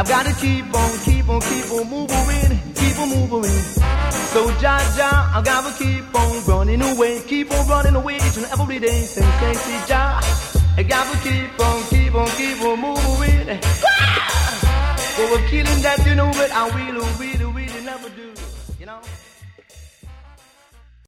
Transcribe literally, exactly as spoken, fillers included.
I've got to keep on, keep on, keep on moving, keep on moving. So Jah Jah, I gotta keep on running away, keep on running away each and every day. Say, say, say, Jah, I gotta keep on, keep on, keep on moving. For a killing that you know, but I will, really, really never do, you know.